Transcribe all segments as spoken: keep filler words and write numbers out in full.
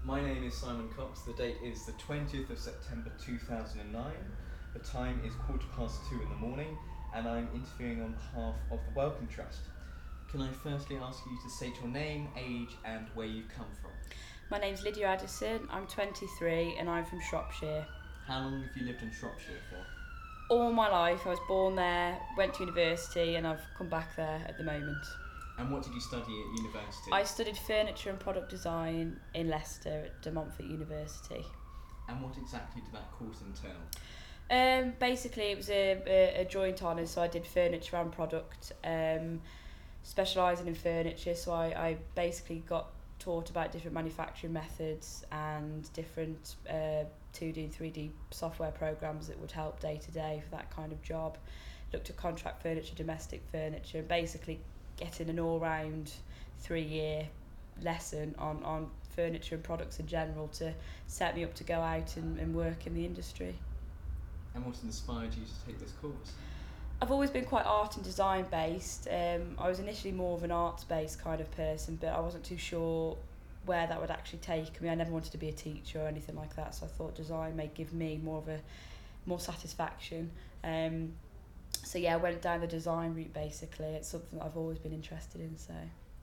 My name is Simon Cox. The date is the twentieth of September two thousand nine. The time is quarter past two in the morning, and I'm interviewing on behalf of the Wellcome Trust. Can I firstly ask you to state your name, age, and where you come from? My name's Lydia Addison, I'm twenty-three and I'm from Shropshire. How long have you lived in Shropshire for? All my life, I was born there, went to university, and I've come back there at the moment. And what did you study at university? I studied furniture and product design in Leicester at De Montfort University. And what exactly did that course entail? Um, basically, it was a, a, a joint honours, so I did furniture and product, um, specialising in furniture, so I, I basically got taught about different manufacturing methods and different uh, two D and three D software programs that would help day to day for that kind of job. Looked at contract furniture, domestic furniture, and basically getting an all-round three-year lesson on, on furniture and products in general to set me up to go out and, and work in the industry. And what inspired you to take this course? I've always been quite art and design based. Um, I was initially more of an arts based kind of person, but I wasn't too sure where that would actually take me. I never wanted to be a teacher or anything like that, so I thought design may give me more of a more satisfaction. Um, so yeah, I went down the design route basically. It's something that I've always been interested in. So.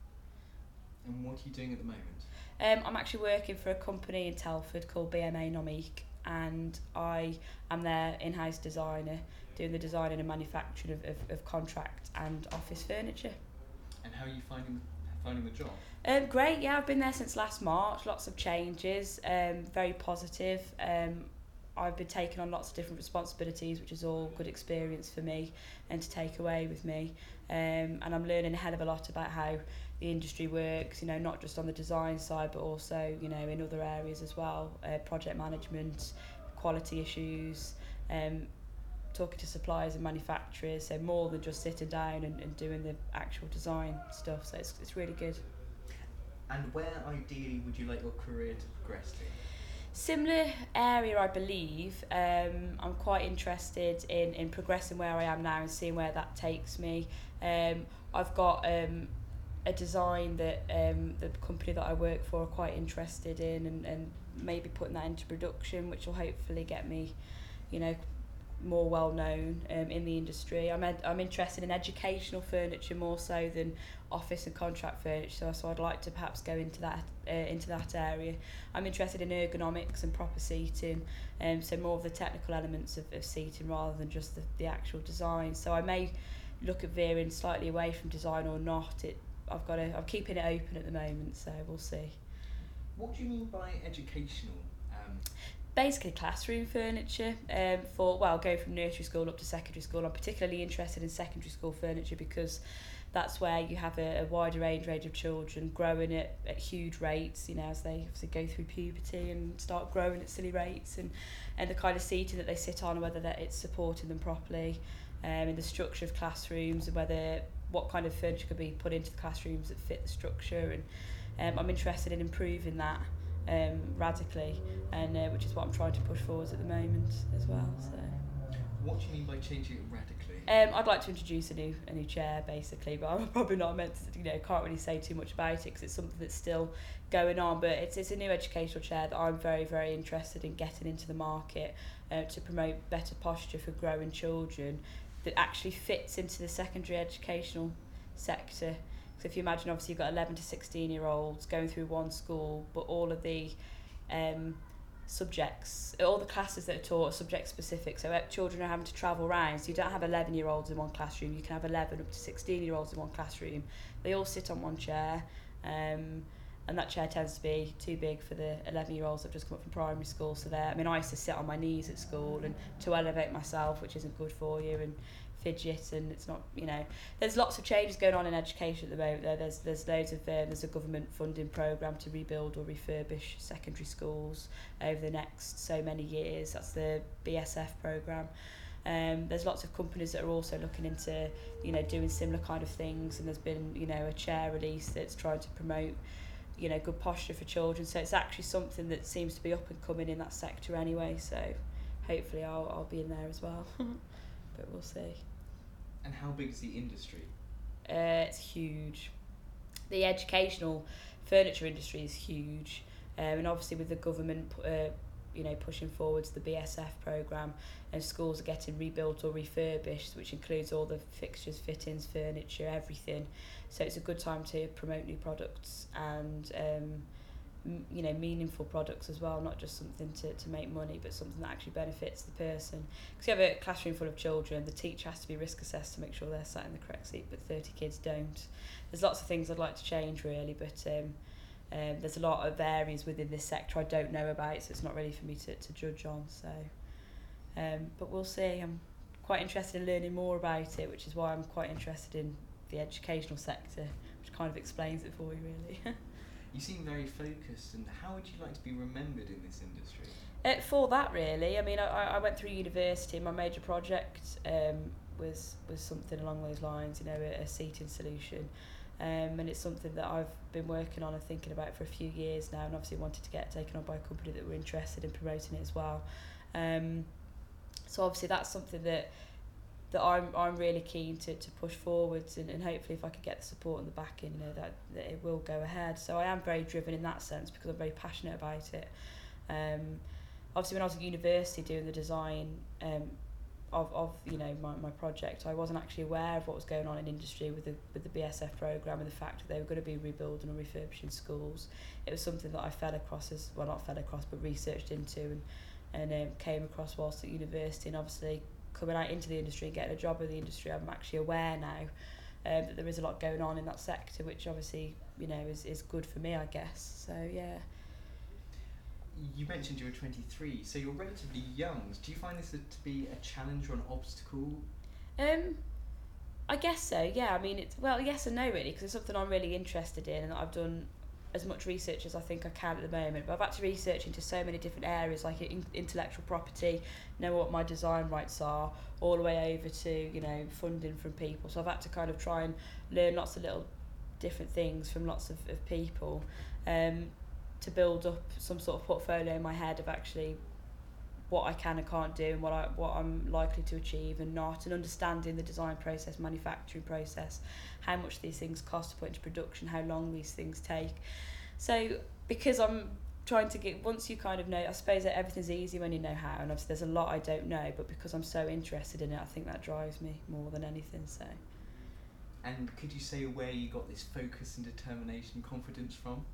And what are you doing at the moment? Um, I'm actually working for a company in Telford called B M A Nomique, and I am their in-house designer, doing the designing and manufacturing of, of, of contract and office furniture. And how are you finding finding the job? Um, great, yeah, I've been there since last March, lots of changes, um, very positive. Um, I've been taking on lots of different responsibilities, which is all good experience for me and to take away with me. Um, and I'm learning a hell of a lot about how the industry works, you know, not just on the design side, but also, you know, in other areas as well, uh, project management, quality issues, um, talking to suppliers and manufacturers, so more than just sitting down and, and doing the actual design stuff, so it's, it's really good. And where ideally would you like your career to progress to? Similar area, I believe. Um, I'm quite interested in, in progressing where I am now and seeing where that takes me. Um, I've got um, a design that um, the company that I work for are quite interested in, and, and maybe putting that into production, which will hopefully get me, you know, more well known um, in the industry. I'm ed- I'm interested in educational furniture more so than office and contract furniture, so, so I'd like to perhaps go into that uh, into that area. I'm interested in ergonomics and proper seating, um, so more of the technical elements of, of seating rather than just the, the actual design. So I may look at veering slightly away from design or not. It I've got to, I'm keeping it open at the moment, so we'll see. What do you mean by educational? Um, Basically classroom furniture um, for, well, going from nursery school up to secondary school. I'm particularly interested in secondary school furniture because that's where you have a, a wider range range of children growing at, at huge rates, you know, as they obviously go through puberty and start growing at silly rates, and, and the kind of seating that they sit on, whether that it's supporting them properly, um, in the structure of classrooms, and whether what kind of furniture could be put into the classrooms that fit the structure. And um, I'm interested in improving that um, radically, and uh, which is what I'm trying to push forwards at the moment as well. So. What do you mean by changing it radically? Um, I'd like to introduce a new a new chair basically, but I'm probably not meant to, you know, can't really say too much about it because it's something that's still going on. But it's it's a new educational chair that I'm very very interested in getting into the market uh, to promote better posture for growing children that actually fits into the secondary educational sector. So if you imagine, obviously you've got eleven to sixteen year olds going through one school, but all of the um, subjects, all the classes that are taught are subject specific, so children are having to travel around, so you don't have eleven year olds in one classroom, you can have eleven up to sixteen year olds in one classroom. They all sit on one chair, um, and that chair tends to be too big for the eleven year olds that have just come up from primary school. So there, I mean, I used to sit on my knees at school and to elevate myself, which isn't good for you, and fidget, and it's not, you know, there's lots of changes going on in education at the moment. There, there's there's loads of uh, there's a government funding programme to rebuild or refurbish secondary schools over the next so many years. That's the B S F programme. Um, there's lots of companies that are also looking into, you know, doing similar kind of things, and there's been, you know, a chair release that's trying to promote, you know, good posture for children. So it's actually something that seems to be up and coming in that sector anyway. So hopefully I'll I'll be in there as well. But we'll see. And how big is the industry? Uh, it's huge. The educational furniture industry is huge. Um, and obviously with the government uh, you know, pushing forwards the B S F programme, and schools are getting rebuilt or refurbished, which includes all the fixtures, fittings, furniture, everything. So it's a good time to promote new products and um, m- you know, meaningful products as well, not just something to, to make money, but something that actually benefits the person. Because you have a classroom full of children, the teacher has to be risk assessed to make sure they're sat in the correct seat, but thirty kids don't. There's lots of things I'd like to change really, but um, Um, there's a lot of areas within this sector I don't know about, so it's not really for me to, to judge on. So, um, but we'll see. I'm quite interested in learning more about it, which is why I'm quite interested in the educational sector, which kind of explains it for you, really. You seem very focused, and how would you like to be remembered in this industry? Uh, for that, really. I mean, I, I went through university, and my major project um, was was something along those lines, you know, a, a seating solution. Um, and it's something that I've been working on and thinking about for a few years now, and obviously wanted to get taken on by a company that were interested in promoting it as well. Um, so obviously that's something that that I'm I'm really keen to, to push forwards, and, and hopefully if I could get the support and the backing, you know, that, that it will go ahead. So I am very driven in that sense because I'm very passionate about it. Um, obviously when I was at university doing the design um, of, of you know my, my project, I wasn't actually aware of what was going on in industry with the with the B S F programme and the fact that they were going to be rebuilding or refurbishing schools. It was something that I fell across as well, not fell across, but researched into and and um, came across whilst at university. And obviously coming out into the industry and getting a job in the industry, I'm actually aware now um, that there is a lot going on in that sector, which obviously you know is is good for me, I guess. So yeah. You mentioned you were twenty-three, so you're relatively young. Do you find this to be a challenge or an obstacle? Um, I guess so, yeah. I mean, it's, well, yes and no, really, because it's something I'm really interested in, and I've done as much research as I think I can at the moment. But I've had to research into so many different areas, like in, intellectual property, know what my design rights are, all the way over to, you know, funding from people. So I've had to kind of try and learn lots of little different things from lots of, of people. Um, to build up some sort of portfolio in my head of actually what I can and can't do, and what I what I'm likely to achieve and not, and understanding the design process, manufacturing process, how much these things cost to put into production, how long these things take. So because I'm trying to get, once you kind of know, I suppose that everything's easy when you know how, and obviously there's a lot I don't know, but because I'm so interested in it, I think that drives me more than anything. So. And could you say where you got this focus and determination and confidence from?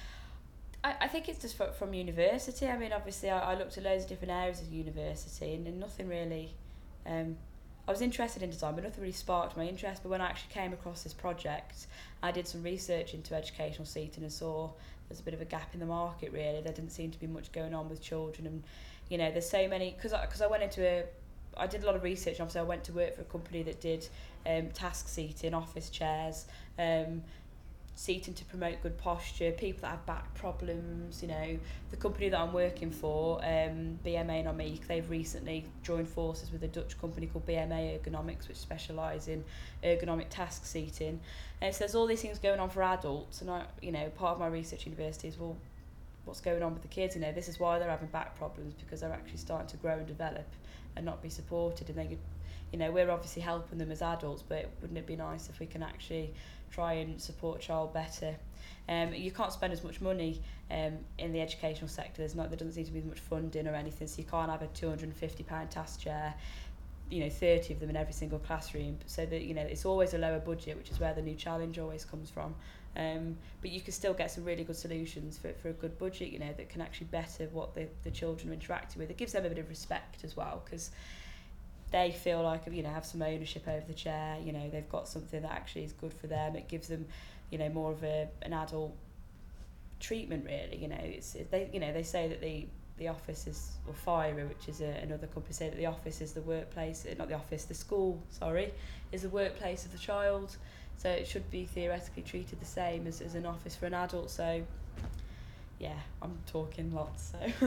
I, I think it's just from, from university. I mean, obviously, I, I looked at loads of different areas of university, and, and nothing really. Um, I was interested in design, but nothing really sparked my interest. But when I actually came across this project, I did some research into educational seating and saw there's a bit of a gap in the market. Really, there didn't seem to be much going on with children, and you know, there's so many. Because I, cause I went into a, I did a lot of research. And obviously, I went to work for a company that did um, task seating, office chairs. Um, seating to promote good posture, people that have back problems, you know. The company that I'm working for, um, B M A Nomique, they've recently joined forces with a Dutch company called B M A Ergonomics, which specialise in ergonomic task seating. And so there's all these things going on for adults, and I, you know, part of my research at university is, well, what's going on with the kids? You know, this is why they're having back problems, because they're actually starting to grow and develop and not be supported. And they could, you know, we're obviously helping them as adults, but wouldn't it be nice if we can actually try and support a child better? Um, you can't spend as much money um, in the educational sector. There's not, there doesn't seem to be as much funding or anything, so you can't have a two hundred and fifty pound task chair, you know, thirty of them in every single classroom. So that, you know, it's always a lower budget, which is where the new challenge always comes from. Um, but you can still get some really good solutions for, for a good budget, you know, that can actually better what the, the children are interacting with. It gives them a bit of respect as well, because they feel like, you know, have some ownership over the chair, you know, they've got something that actually is good for them. It gives them, you know, more of a an adult treatment, really. You know, it's it, they you know they say that the the office is, or FIRA, which is a, another company, say that the office is the workplace, not the office, the school, sorry, is the workplace of the child. So it should be theoretically treated the same as, as an office for an adult. So yeah, I'm talking lots. So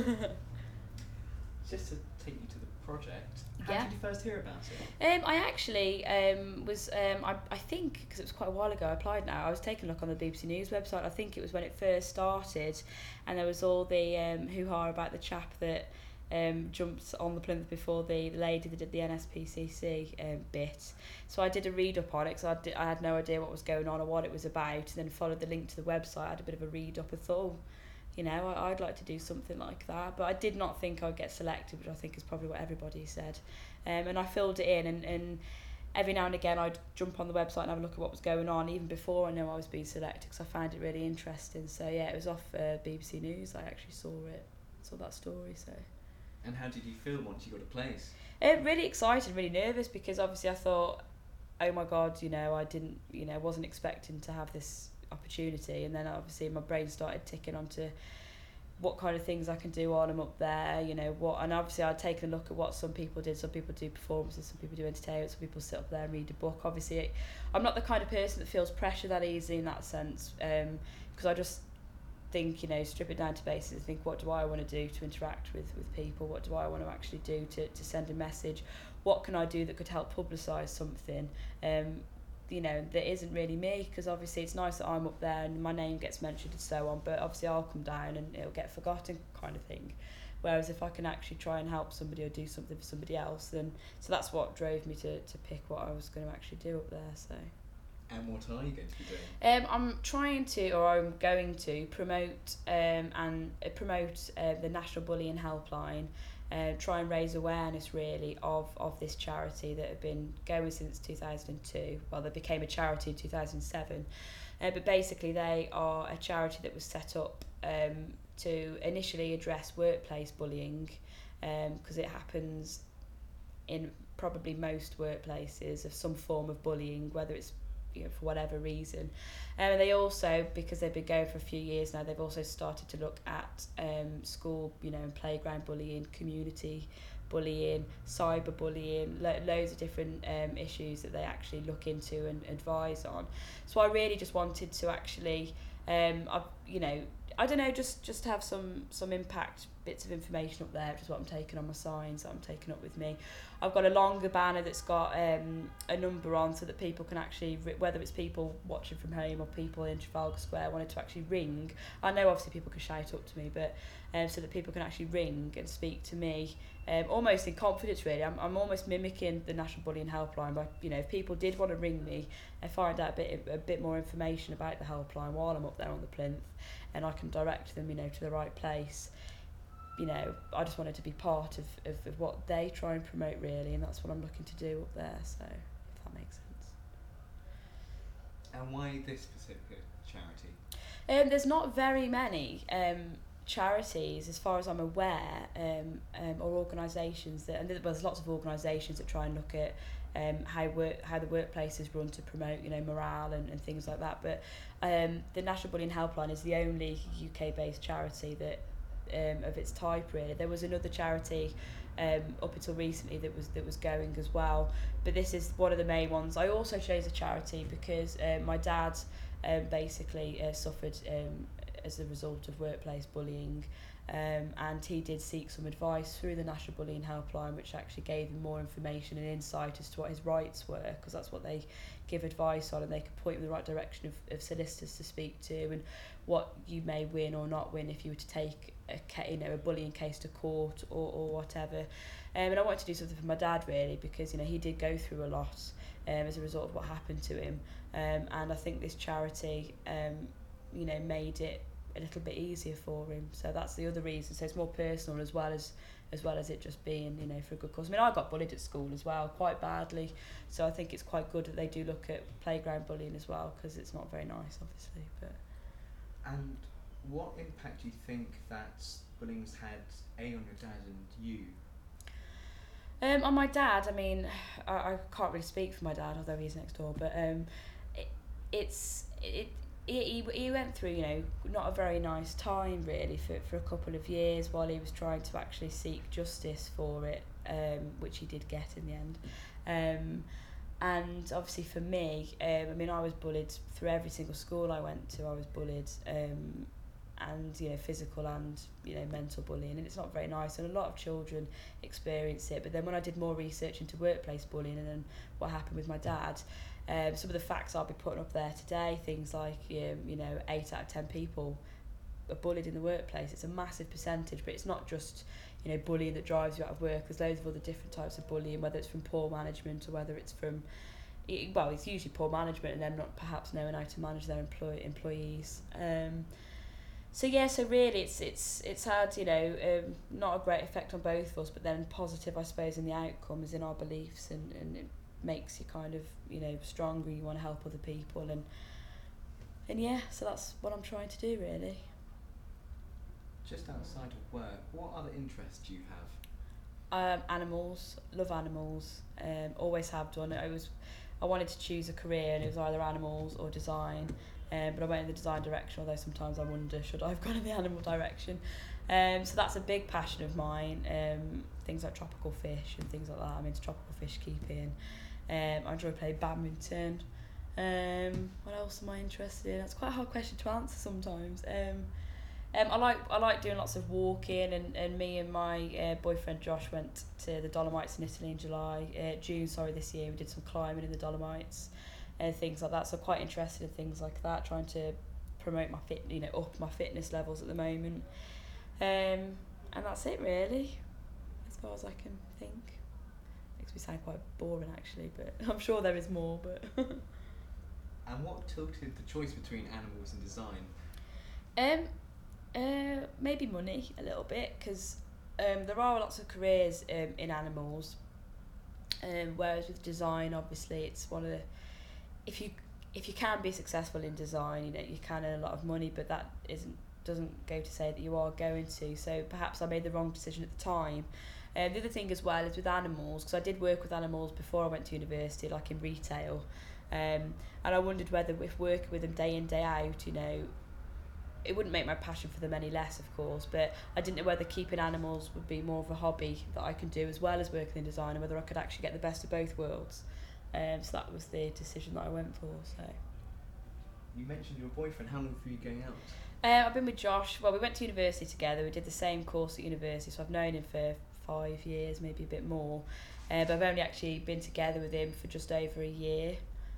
just to take you to the project, how yeah. did you first hear about it? Um, I actually um, was, um, I, I think, because it was quite a while ago I applied now, I was taking a look on the B B C News website. I think it was when it first started, and there was all the um, hoo-ha about the chap that um, jumped on the plinth before the, the lady that did the N S P C C um, bit. So I did a read-up on it, because I, did, I had no idea what was going on or what it was about, and then followed the link to the website. I had a bit of a read-up and thought, oh, you know, I, I'd like to do something like that. But I did not think I'd get selected, which I think is probably what everybody said. Um, and I filled it in, and, and every now and again I'd jump on the website and have a look at what was going on, even before I knew I was being selected, because I found it really interesting. So yeah, it was off uh, B B C News. I actually saw it, saw that story. So. And how did you feel once you got a place? Uh, really excited, really nervous, because obviously I thought, oh my God, you know, I didn't, you know, wasn't expecting to have this opportunity. And then obviously my brain started ticking onto what kind of things I can do while I'm up there, you know, what, and obviously I'd taken a look at what some people did. Some people do performances, some people do entertainment, some people sit up there and read a book. Obviously, I'm not the kind of person that feels pressure that easy in that sense, um, because I just think, you know, strip it down to basics and think, what do I want to do to interact with, with people? What do I want to actually do to, to send a message? What can I do that could help publicise something, um, you know, that isn't really me? Because obviously it's nice that I'm up there and my name gets mentioned and so on, but obviously I'll come down and it'll get forgotten, kind of thing. Whereas if I can actually try and help somebody or do something for somebody else, then, so that's what drove me to, to pick what I was going to actually do up there, so... And what are you going to be doing? Um, I'm trying to, or I'm going to, promote um, and uh, promote uh, the National Bullying Helpline, uh, try and raise awareness really of, of this charity that have been going since two thousand two. Well, they became a charity in two thousand seven, uh, but basically they are a charity that was set up um, to initially address workplace bullying, because um, it happens in probably most workplaces of some form of bullying, whether it's, you know, for whatever reason. Um, and they also, because they've been going for a few years now, they've also started to look at um, school, you know, and playground bullying, community bullying, cyber bullying, lo- loads of different um, issues that they actually look into and advise on. So I really just wanted to actually, um, I, you know, I don't know, just just have some some impact bits of information up there, which is what I'm taking on my signs that I'm taking up with me. I've got a longer banner that's got um, a number on, so that people can actually, whether it's people watching from home or people in Trafalgar Square wanted to actually ring. I know obviously people can shout up to me, but um, so that people can actually ring and speak to me, um, almost in confidence really. I'm, I'm almost mimicking the National Bullying Helpline, but you know, if people did want to ring me and find out a bit a bit more information about the helpline while I'm up there on the plinth, and I can direct them, you know, to the right place. You know, I just wanted to be part of, of, of what they try and promote really, and that's what I'm looking to do up there, so if that makes sense. And why this specific charity? Um, there's not very many um, charities, as far as I'm aware, um, um, or organisations that, and there's lots of organisations that try and look at um, how work, how the workplace is run to promote, you know, morale and, and things like that. But um, the National Bullying Helpline is the only U K-based charity that um, of its type. Really, there was another charity um, up until recently that was that was going as well, but this is one of the main ones. I also chose a charity because um, my dad um, basically uh, suffered um, as a result of workplace bullying. Um, and he did seek some advice through the National Bullying Helpline, which actually gave him more information and insight as to what his rights were, because that's what they give advice on, and they can point in the right direction of, of solicitors to speak to, and what you may win or not win if you were to take a, you know, a bullying case to court or, or whatever. Um, and I wanted to do something for my dad really, because you know he did go through a lot um, as a result of what happened to him, um, and I think this charity um, you know made it a little bit easier for him. So that's the other reason. So it's more personal as well as as well as it just being, you know, for a good cause. I mean, I got bullied at school as well, quite badly. So I think it's quite good that they do look at playground bullying as well, because it's not very nice, obviously. But and what impact do you think that bullying's had a on your dad and you? Um, on my dad, I mean, I, I can't really speak for my dad, although he's next door. But um, it, it's it. He, he went through, you know, not a very nice time really for, for a couple of years while he was trying to actually seek justice for it, um, which he did get in the end. Um, and obviously for me, um, I mean, I was bullied through every single school I went to. I was bullied, um, and you know, physical and you know, mental bullying, and it's not very nice. And a lot of children experience it. But then when I did more research into workplace bullying and then what happened with my dad. Um, some of the facts I'll be putting up there today, things like um, you know, eight out of ten people are bullied in the workplace. It's a massive percentage, but it's not just, you know, bullying that drives you out of work. There's loads of other different types of bullying, whether it's from poor management or whether it's from, well, it's usually poor management and then not perhaps knowing how to manage their employ- employees. Um, So yeah, so really it's it's it's had, you know, um, not a great effect on both of us, but then positive, I suppose, in the outcomes, in our beliefs, and, and it makes you kind of, you know, stronger. You want to help other people, and and yeah, so that's what I'm trying to do, really. Just outside of work, what other interests do you have? Um, animals, love animals. Um, always have done. I was, I wanted to choose a career, and it was either animals or design. Um, but I went in the design direction, although sometimes I wonder, should I have gone in the animal direction? Um, so that's a big passion of mine. Um, things like tropical fish and things like that. I'm into tropical fish keeping. Um, I enjoy playing badminton. Um, what else am I interested in? That's quite a hard question to answer sometimes. Um, um, I like I like doing lots of walking, and, and me and my uh, boyfriend Josh went to the Dolomites in Italy in July, uh, June sorry this year. We did some climbing in the Dolomites and things like that. So quite interested in things like that, trying to promote my fit, you know, up my fitness levels at the moment. Um, and that's it really, as far as I can think. Makes me sound quite boring actually, but I'm sure there is more. But And what tilted the choice between animals and design? um, uh, maybe money a little bit, because um, there are lots of careers um, in animals. Um, whereas with design, obviously, it's one of the, if you if you can be successful in design, you know, you can earn a lot of money, but that isn't doesn't go to say that you are going to. So perhaps I made the wrong decision at the time. Uh, the other thing as well is with animals, because I did work with animals before I went to university, like in retail, um, and I wondered whether if working with them day in, day out, you know, it wouldn't make my passion for them any less, of course, but I didn't know whether keeping animals would be more of a hobby that I could do as well as working in design, and whether I could actually get the best of both worlds. Um, so that was the decision that I went for. So You mentioned your boyfriend. How long were you going out? uh, I've been with Josh. Well, we went to university together. We did the same course at university, so I've known him for five years, maybe a bit more. Uh, but I've only actually been together with him for just over a year.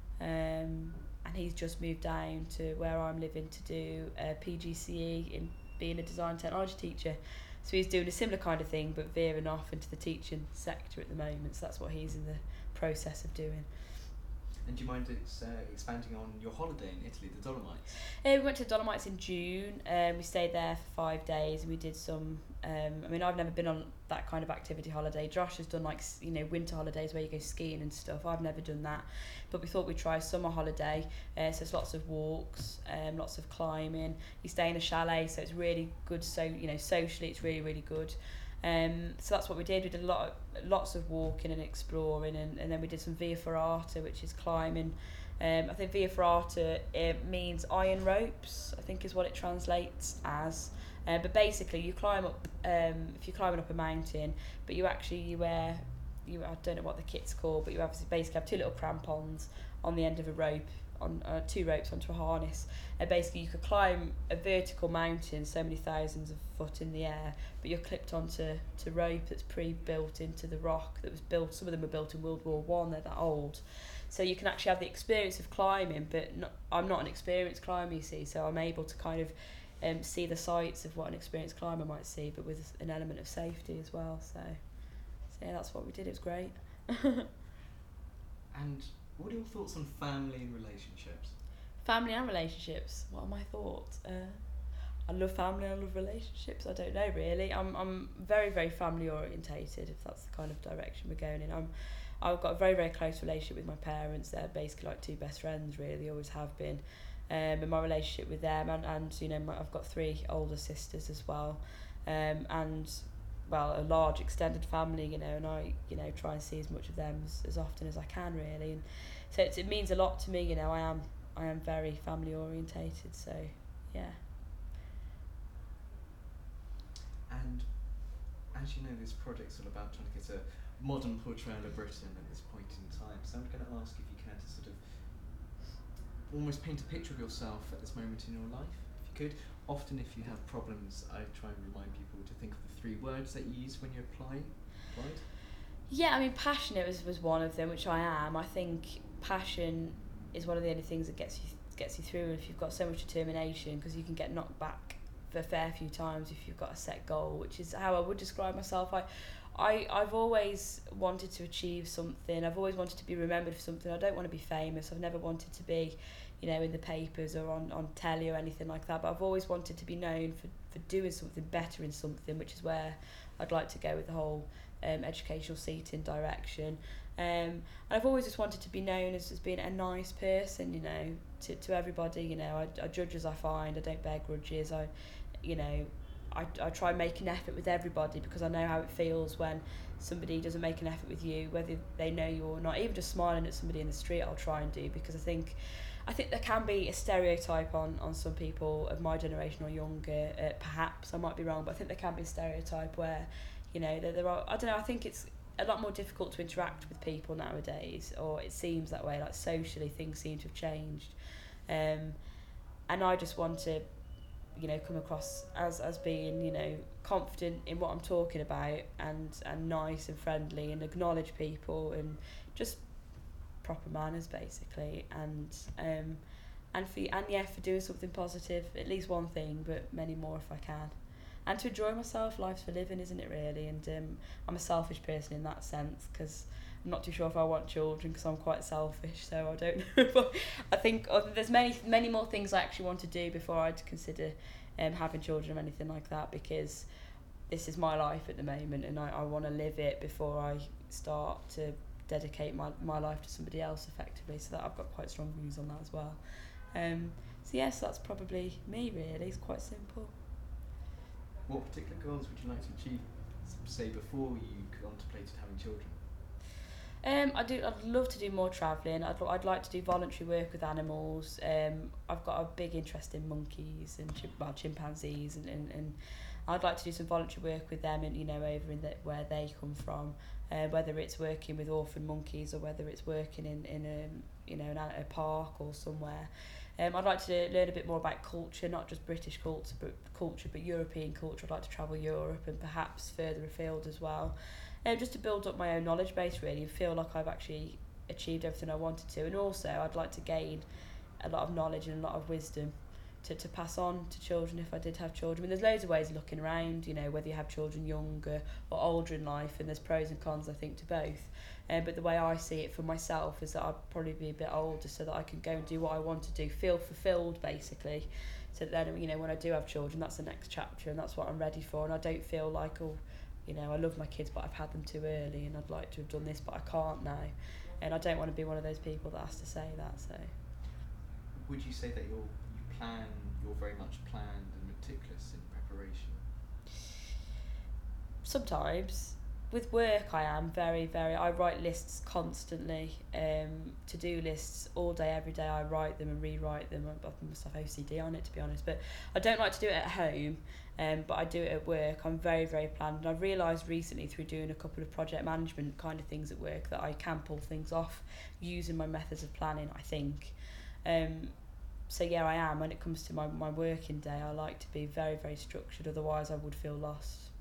Um, and he's just moved down to where I'm living to do a P G C E in being a design technology teacher. So he's doing a similar kind of thing, but veering off into the teaching sector at the moment. So that's what he's in the process of doing. And do you mind ex- uh, expanding on your holiday in Italy, the Dolomites? Uh, we went to the Dolomites in June. Um, we stayed there for five days, and we did some. Um, I mean, I've never been on that kind of activity holiday. Josh has done like s- you know winter holidays where you go skiing and stuff. I've never done that, but we thought we'd try a summer holiday. Uh, so it's lots of walks, um, lots of climbing. You stay in a chalet, so it's really good. So you know, socially, it's really really good. Um, so that's what we did. We did a lot, of, lots of walking and exploring, and, and then we did some Via Ferrata, which is climbing. Um, I think Via Ferrata it means iron ropes, I think is what it translates as. Uh, but basically, you climb up. Um, if you're climbing up a mountain, but you actually you wear, you I don't know what the kit's called, but you have basically have two little crampons on the end of a rope, on uh, two ropes onto a harness, and basically you could climb a vertical mountain so many thousands of foot in the air, but you're clipped onto to rope that's pre-built into the rock that was built. Some of them were built in World War One. They're that old, so you can actually have the experience of climbing. But not, I'm not an experienced climber, you see, so I'm able to kind of um, see the sights of what an experienced climber might see, but with an element of safety as well. So, so yeah, that's what we did. It was great. And what are your thoughts on family and relationships? Family and relationships. What are my thoughts? Uh, I love family and I love relationships. I don't know really. I'm I'm very very family orientated. If that's the kind of direction we're going in. I'm I've got a very very close relationship with my parents. They're basically like two best friends. Really, always have been. Um, and my relationship with them, and and you know my, I've got three older sisters as well, um, and well a large extended family. You know, and I you know try and see as much of them as, as often as I can really. And so it's, it means a lot to me. You know, I am I am very family orientated. So yeah. And as you know, this project's all about trying to get a modern portrayal of Britain at this point in time. So I'm going to ask if you can to sort of almost paint a picture of yourself at this moment in your life, if you could. Often if you have problems, I try and remind people to think of the three words that you use when you apply. Right? Yeah, I mean, passionate was, was one of them, which I am. I think passion is one of the only things that gets you gets you through. And if you've got so much determination, because you can get knocked back for a fair few times if you've got a set goal, which is how I would describe myself. I, I, I've always wanted to achieve something. I've always wanted to be remembered for something. I don't want to be famous. I've never wanted to be, you know, in the papers or on, on telly or anything like that, but I've always wanted to be known for, for doing something better in something, which is where I'd like to go with the whole um, educational seating direction. Um, and I've always just wanted to be known as, as being a nice person, you know, to, to everybody. You know, I, I judge as I find, I don't bear grudges, I, you know, I, I try and make an effort with everybody, because I know how it feels when somebody doesn't make an effort with you, whether they know you or not. Even just smiling at somebody in the street, I'll try and do, because I think I think there can be a stereotype on, on some people of my generation or younger, uh, perhaps, I might be wrong, but I think there can be a stereotype where, you know, there, there are, I don't know, I think it's a lot more difficult to interact with people nowadays, or it seems that way, like socially things seem to have changed. Um, and I just want to, you know, come across as, as being, you know, confident in what I'm talking about, and, and nice and friendly, and acknowledge people, and just proper manners basically, and um and for and yeah for doing something positive, at least one thing, but many more if I can, and to enjoy myself. Life's for living, isn't it, really? And um I'm a selfish person in that sense, because I'm not too sure if I want children, because I'm quite selfish, so I don't know. But I think uh, there's many many more things I actually want to do before I'd consider um having children or anything like that, because this is my life at the moment, and I, I want to live it before I start to dedicate my, my life to somebody else effectively, so that I've got quite strong views on that as well. Um, so yes, that's probably me really, it's quite simple. What particular goals would you like to achieve, say, before you contemplated having children? Um, I do. I'd love to do more travelling. I'd I'd like to do voluntary work with animals. Um, I've got a big interest in monkeys and chim- well, chimpanzees, and, and, and I'd like to do some voluntary work with them, and you know, over in the, where they come from. Uh, whether it's working with orphan monkeys, or whether it's working in in a you know in a, a park or somewhere. Um, I'd like to learn a bit more about culture, not just British culture, but culture, but European culture. I'd like to travel Europe and perhaps further afield as well, um, just to build up my own knowledge base really, and feel like I've actually achieved everything I wanted to. And also, I'd like to gain a lot of knowledge and a lot of wisdom to, to pass on to children if I did have children. I mean, there's loads of ways of looking around, you know, whether you have children younger or older in life, and there's pros and cons, I think, to both. Um, but the way I see it for myself is that I'd probably be a bit older, so that I can go and do what I want to do, feel fulfilled basically. So that then, you know, when I do have children, that's the next chapter, and that's what I'm ready for. And I don't feel like, oh, you know, I love my kids, but I've had them too early, and I'd like to have done this, but I can't now. And I don't want to be one of those people that has to say that. So, would you say that you're you plan, you're very much planned and meticulous in preparation? Sometimes. With work, I am very, very... I write lists constantly, um, to-do lists all day, every day. I write them and rewrite them. I, I must have O C D on it, to be honest. But I don't like to do it at home, um, but I do it at work. I'm very, very planned. And I've realised recently, through doing a couple of project management kind of things at work, that I can pull things off using my methods of planning, I think. Um, so, yeah, I am. When it comes to my, my working day, I like to be very, very structured. Otherwise, I would feel lost.